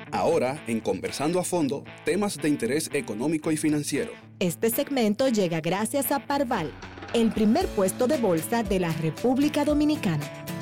Ahora, en Conversando a Fondo, temas de interés económico y financiero. Este segmento llega gracias a Parval, el primer puesto de bolsa de la República Dominicana.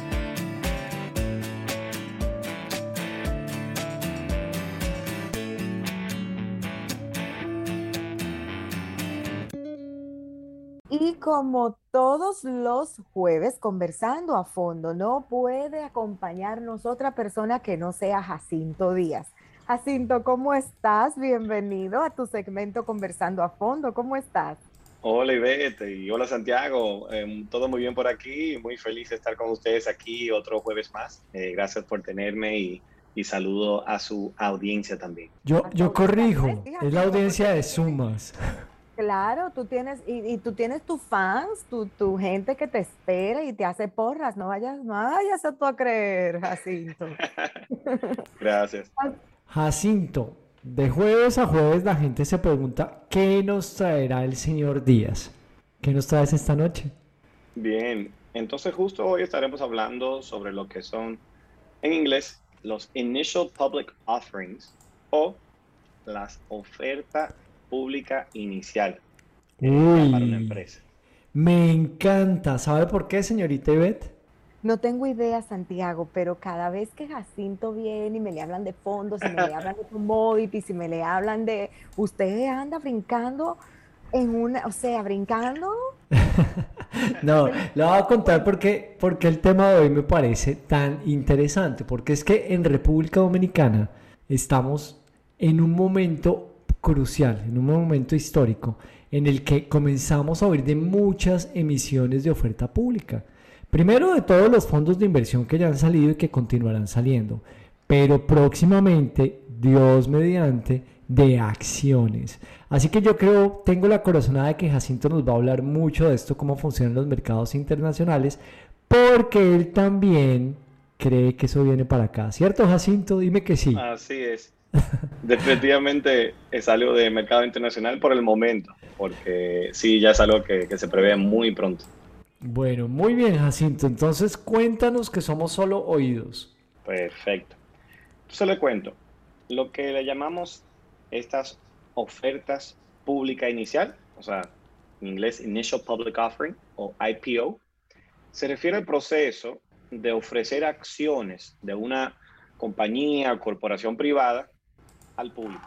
Y como todos los jueves, conversando a fondo, no puede acompañarnos otra persona que no sea Jacinto Díaz. Jacinto, ¿cómo estás? Bienvenido a tu segmento Conversando a Fondo. ¿Cómo estás? Hola Ivette y hola Santiago, todo muy bien por aquí, muy feliz de estar con ustedes aquí otro jueves más. Gracias por tenerme y saludo a su audiencia también. Yo corrijo, es la audiencia de Sumas. Claro, tú tienes, y tú tienes tus fans, tu gente que te espera y te hace porras. No vayas a tú a creer, Jacinto. Gracias. Jacinto, de jueves a jueves la gente se pregunta, ¿qué nos traerá el señor Díaz? ¿Qué nos traes esta noche? Bien, entonces justo hoy estaremos hablando sobre lo que son, en inglés, los Initial Public Offerings o las ofertas pública inicial para una empresa. Me encanta. ¿Sabe por qué, señorita Ivette? No tengo idea, Santiago, pero cada vez que Jacinto viene y me le hablan de fondos, y me le hablan de commodities, y me le hablan de... Usted anda brincando brincando. No, le voy a contar porque el tema de hoy me parece tan interesante, porque es que en República Dominicana estamos en un momento crucial, en un momento histórico, en el que comenzamos a oír de muchas emisiones de oferta pública. Primero de todos los fondos de inversión que ya han salido y que continuarán saliendo, pero próximamente, Dios mediante, de acciones. Así que yo tengo la corazonada de que Jacinto nos va a hablar mucho de esto, cómo funcionan los mercados internacionales, porque él también cree que eso viene para acá. ¿Cierto, Jacinto? Dime que sí. Así es. Definitivamente es algo de mercado internacional por el momento, porque sí, ya es algo que se prevé muy pronto. Bueno, muy bien, Jacinto. Entonces, cuéntanos que somos solo oídos. Perfecto. Entonces le cuento. Lo que le llamamos estas ofertas pública inicial, o sea, en inglés Initial Public Offering o IPO, se refiere al proceso de ofrecer acciones de una compañía o corporación privada al público.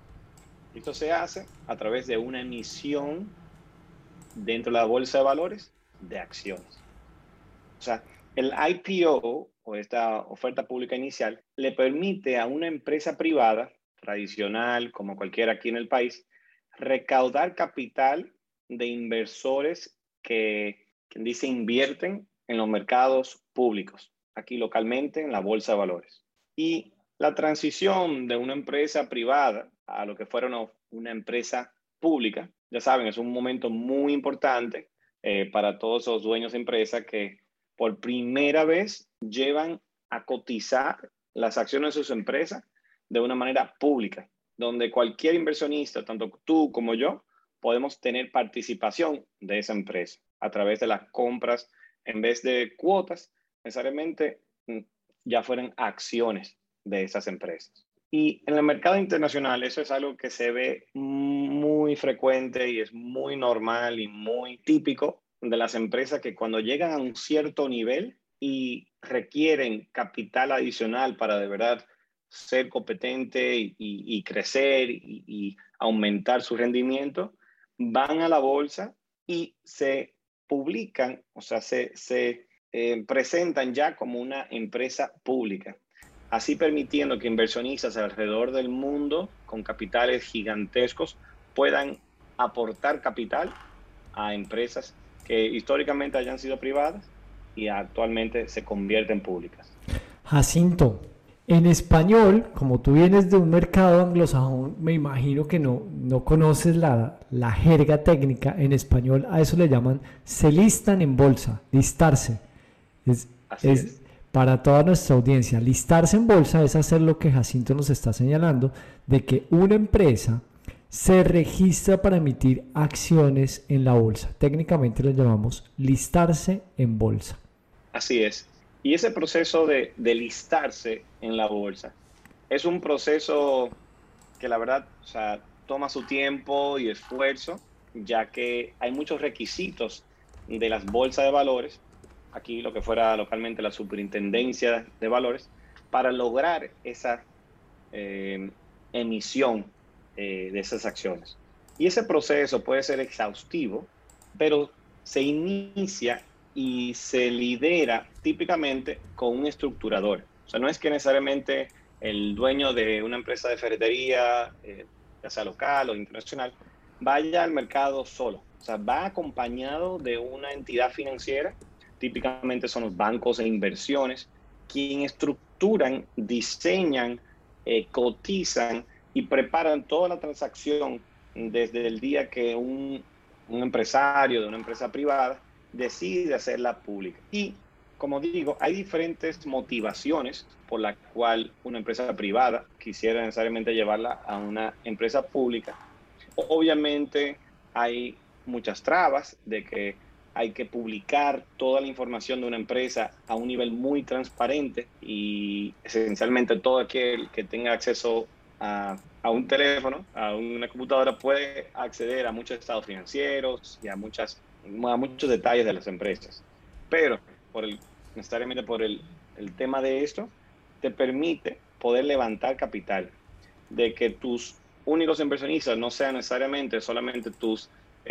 Esto se hace a través de una emisión dentro de la bolsa de valores de acciones. O sea, el IPO o esta oferta pública inicial le permite a una empresa privada tradicional, como cualquiera aquí en el país, recaudar capital de inversores que invierten en los mercados públicos, aquí localmente en la bolsa de valores. Y la transición de una empresa privada a lo que fuera una empresa pública, ya saben, es un momento muy importante para todos los dueños de empresa que por primera vez llevan a cotizar las acciones de sus empresas de una manera pública, donde cualquier inversionista, tanto tú como yo, podemos tener participación de esa empresa a través de las compras, en vez de cuotas, necesariamente ya fueran acciones de esas empresas. Y en el mercado internacional eso es algo que se ve muy frecuente y es muy normal y muy típico de las empresas que cuando llegan a un cierto nivel y requieren capital adicional para de verdad ser competente y crecer y aumentar su rendimiento, van a la bolsa y se publican, o sea, se presentan ya como una empresa pública, así permitiendo que inversionistas alrededor del mundo con capitales gigantescos puedan aportar capital a empresas que históricamente hayan sido privadas y actualmente se convierten públicas. Jacinto, en español, como tú vienes de un mercado anglosajón, me imagino que no conoces la jerga técnica. En español a eso le llaman se listan en bolsa, listarse. Es para toda nuestra audiencia, listarse en bolsa es hacer lo que Jacinto nos está señalando, de que una empresa se registra para emitir acciones en la bolsa. Técnicamente lo llamamos listarse en bolsa. Así es. Y ese proceso de listarse en la bolsa Es un proceso que la verdad, o sea, toma su tiempo y esfuerzo, ya que hay muchos requisitos de las bolsas de valores, aquí lo que fuera localmente la superintendencia de valores, para lograr esa eh, emisión de esas acciones. Y ese proceso puede ser exhaustivo, pero se inicia y se lidera típicamente con un estructurador. O sea, no es que necesariamente el dueño de una empresa de ferretería, ya sea local o internacional, vaya al mercado solo. O sea, va acompañado de una entidad financiera, típicamente son los bancos de inversiones, quienes estructuran, diseñan, cotizan y preparan toda la transacción desde el día que un empresario de una empresa privada decide hacerla pública. Y, como digo, hay diferentes motivaciones por la cual una empresa privada quisiera necesariamente llevarla a una empresa pública. Obviamente hay muchas trabas de que hay que publicar toda la información de una empresa a un nivel muy transparente y esencialmente todo aquel que tenga acceso a un teléfono, a una computadora, puede acceder a muchos estados financieros y a muchos detalles de las empresas. Pero necesariamente por el tema de esto, te permite poder levantar capital, de que tus únicos inversionistas no sean necesariamente solamente tus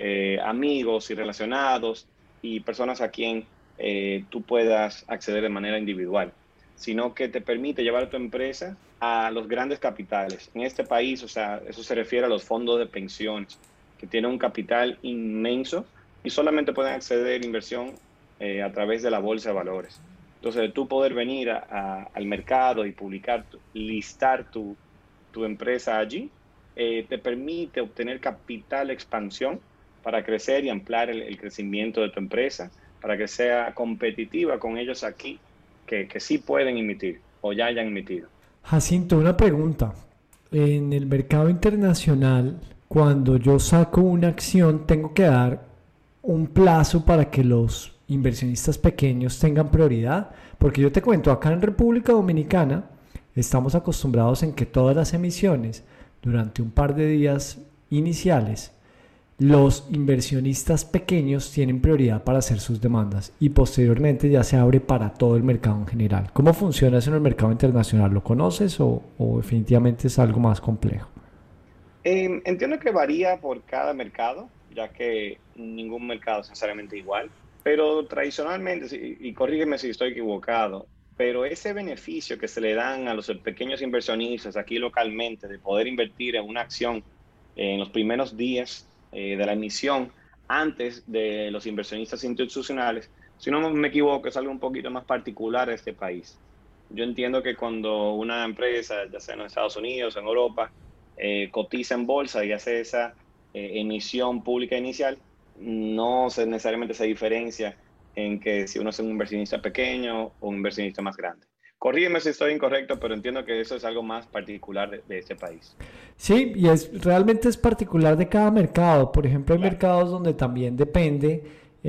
amigos y relacionados y personas a quien tú puedas acceder de manera individual, sino que te permite llevar a tu empresa a los grandes capitales. En este país, o sea, eso se refiere a los fondos de pensiones, que tienen un capital inmenso y solamente pueden acceder a inversión a través de la bolsa de valores. Entonces, tú poder venir al mercado y publicar, listar tu empresa allí, te permite obtener capital expansión para crecer y ampliar el crecimiento de tu empresa, para que sea competitiva con ellos aquí, que sí pueden emitir o ya hayan emitido. Jacinto, una pregunta. En el mercado internacional, cuando yo saco una acción, tengo que dar un plazo para que los inversionistas pequeños tengan prioridad, porque yo te cuento, acá en República Dominicana estamos acostumbrados en que todas las emisiones durante un par de días iniciales, los inversionistas pequeños tienen prioridad para hacer sus demandas y posteriormente ya se abre para todo el mercado en general. ¿Cómo funciona eso en el mercado internacional? ¿Lo conoces o definitivamente es algo más complejo? Entiendo que varía por cada mercado, ya que ningún mercado es necesariamente igual, pero tradicionalmente, y corrígeme si estoy equivocado, pero ese beneficio que se le dan a los pequeños inversionistas aquí localmente de poder invertir en una acción en los primeros días de la emisión, antes de los inversionistas institucionales, si no me equivoco, es algo un poquito más particular de este país. Yo entiendo que cuando una empresa, ya sea en los Estados Unidos o en Europa, cotiza en bolsa y hace esa emisión pública inicial, no necesariamente se diferencia en que si uno es un inversionista pequeño o un inversionista más grande. Corrígeme si estoy incorrecto, pero entiendo que eso es algo más particular de este país. Sí, y realmente es particular de cada mercado. Por ejemplo, hay Claro. mercados donde también depende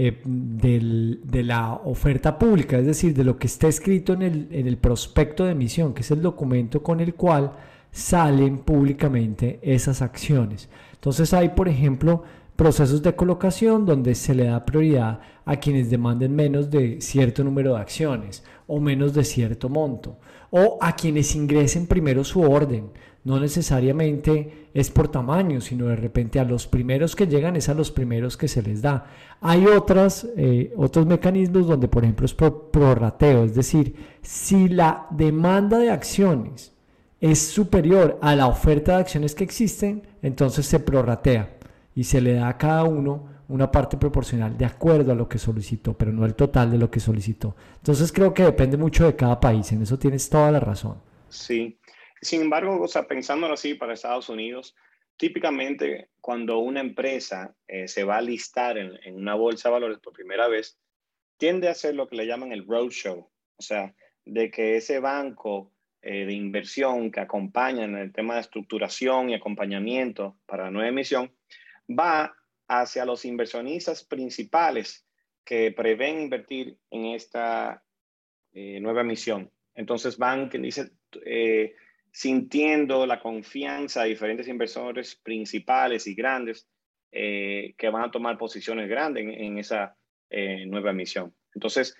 de la oferta pública, es decir, de lo que está escrito en el prospecto de emisión, que es el documento con el cual salen públicamente esas acciones. Entonces hay, por ejemplo, procesos de colocación donde se le da prioridad a quienes demanden menos de cierto número de acciones o menos de cierto monto, o a quienes ingresen primero su orden. No necesariamente es por tamaño, sino de repente a los primeros que llegan es a los primeros que se les da. Hay otros mecanismos donde, por ejemplo, es por prorrateo, es decir, si la demanda de acciones es superior a la oferta de acciones que existen, entonces se prorratea y se le da a cada uno una parte proporcional de acuerdo a lo que solicitó, pero no el total de lo que solicitó. Entonces creo que depende mucho de cada país, en eso tienes toda la razón. Sí. Sin embargo, o sea, pensándolo así para Estados Unidos, típicamente cuando una empresa se va a listar en una bolsa de valores por primera vez, tiende a hacer lo que le llaman el roadshow, o sea, de que ese banco de inversión que acompaña en el tema de estructuración y acompañamiento para la nueva emisión, va hacia los inversionistas principales que prevén invertir en esta nueva emisión. Entonces van, que dice, sintiendo la confianza de diferentes inversores principales y grandes que van a tomar posiciones grandes en esa nueva emisión. Entonces,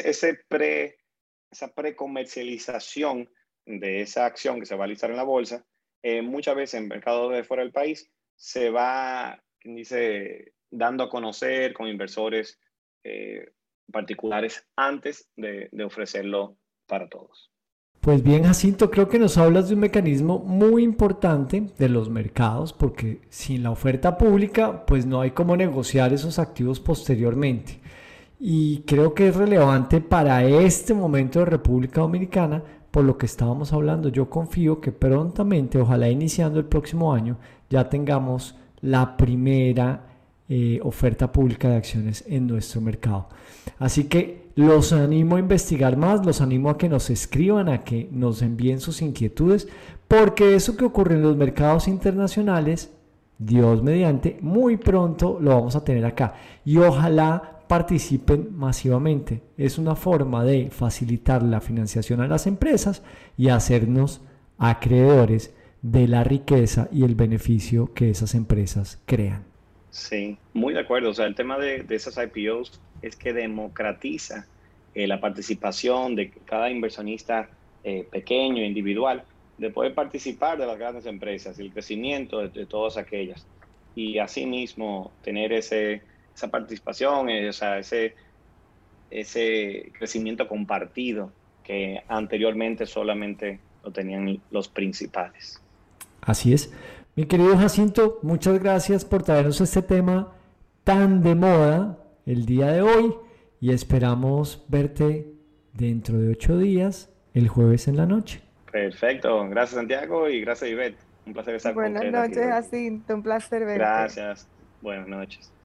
esa precomercialización de esa acción que se va a listar en la bolsa, muchas veces en mercados de fuera del país se va, quien dice, dando a conocer con inversores particulares antes de ofrecerlo para todos. Pues bien, Jacinto, creo que nos hablas de un mecanismo muy importante de los mercados, porque sin la oferta pública, pues no hay cómo negociar esos activos posteriormente. Y creo que es relevante para este momento de República Dominicana, por lo que estábamos hablando. Yo confío que prontamente, ojalá iniciando el próximo año, ya tengamos la primera oferta pública de acciones en nuestro mercado. Así que los animo a investigar más, los animo a que nos escriban, a que nos envíen sus inquietudes, porque eso que ocurre en los mercados internacionales, Dios mediante, muy pronto lo vamos a tener acá. Y ojalá participen masivamente. Es una forma de facilitar la financiación a las empresas y hacernos acreedores de la riqueza y el beneficio que esas empresas crean. Sí, muy de acuerdo. O sea, el tema de esas IPOs es que democratiza la participación de cada inversionista pequeño, individual, de poder participar de las grandes empresas y el crecimiento de todas aquellas. Y asimismo tener esa participación, ese crecimiento compartido que anteriormente solamente lo tenían los principales. Así es. Mi querido Jacinto, muchas gracias por traernos este tema tan de moda el día de hoy y esperamos verte dentro de 8 días, el jueves en la noche. Perfecto. Gracias, Santiago, y gracias, Ivette. Un placer estar con ustedes. Buenas noches, Jacinto. Un placer verte. Gracias. Buenas noches.